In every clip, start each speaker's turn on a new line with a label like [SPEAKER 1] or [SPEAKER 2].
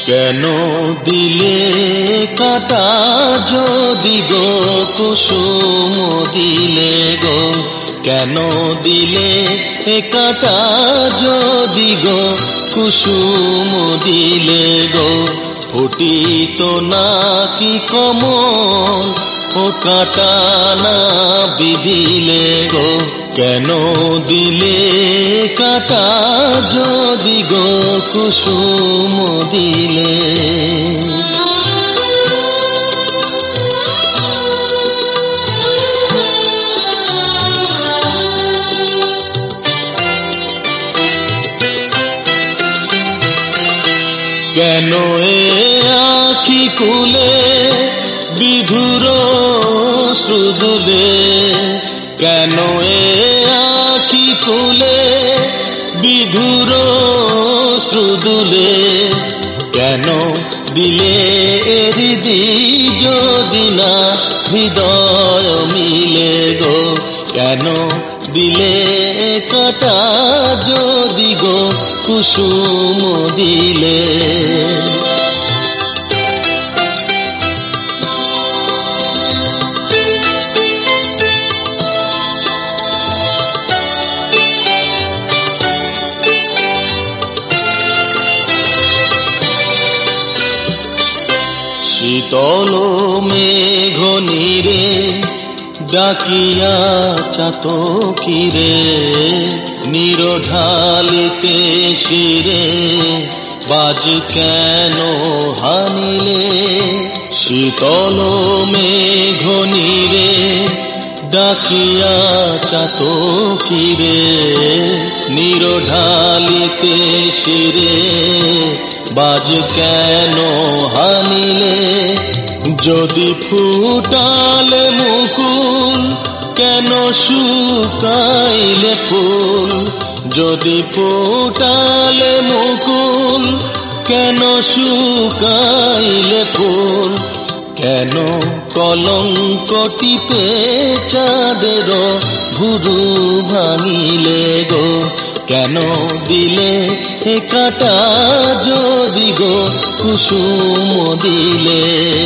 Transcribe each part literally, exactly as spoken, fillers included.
[SPEAKER 1] কেন দিলে কাটা যদি গো কুসুম দিলে গো, কেন দিলে কাটা যদি গো কুসুম দিলে গো, ফুটিত না কি কমল ও কাটা না বিধিলে গো, কেন দিলে কাটা যদি গো কুসুম দিলে। কেন এ আখি কুলে বিধুর শ্রুদুলে, কেন এ আখি কুলে বিধুর শ্রুদুলে, কেন দিলে হৃদি যদি না হৃদয় মিলে গো, কেন দিলে কাটা যদি গো কুসুম দিলে। শীতল মেঘ নীরে ডাকিয়া চাতকিরে, নিরঢালিতে শিরে বাজ কেন হানিলে, শীতল মেঘ নীরে ডাকিয়া চাতকিরে, নিরঢালিতে শিরে বাজ কেন হানিলে, যদি ফুটালে মুকুল কেন শুকাইলে ফুল, যদি ফুটালে মুকুল কেন শুকাইলে ফুল, কেন কলঙ্ক টিপে চাঁদের ভুরু ভাঙিলে গো, কেন দিলে কাটা যদি গো কুসুম দিলে।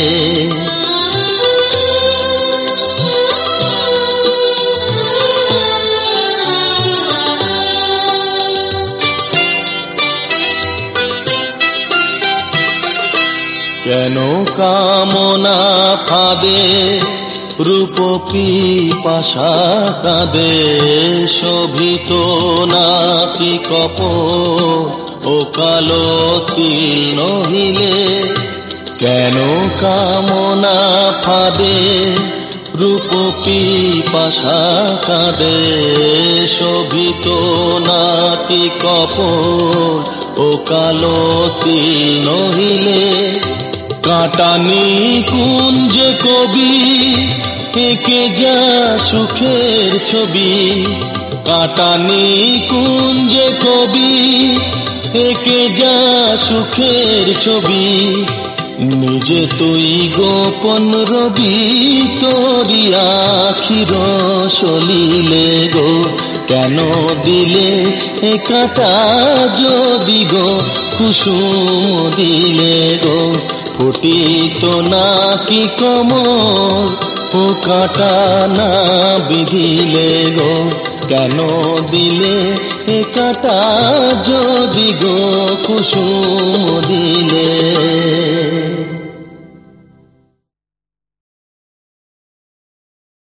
[SPEAKER 1] কেন কামনা ফাঁদে রূপ পিপাসা কাঁদে, শোভিত নাকি কপট ও কালো তিল নহিলে, কেন কামনা ফাঁদে রূপ পিপাসা কাঁদে, শোভিত নাকি কপট ও কালো তিল নহিলে, কাটানি কুঞ্জে কবি এঁকে যা সুখের ছবি, কাটানি কুঞ্জে কবি এঁকে যা সুখের ছবি, নিজে তুই গোপন রবি তোরি আখির সলিলে গো, কেন দিলে কাটা যদি গো কুসুম দিলে গো, ফুটিত না কি কমল ও কাটা না বিধিলে গো, কেন দিলে কাটা যদি গো কুসুম দিলে।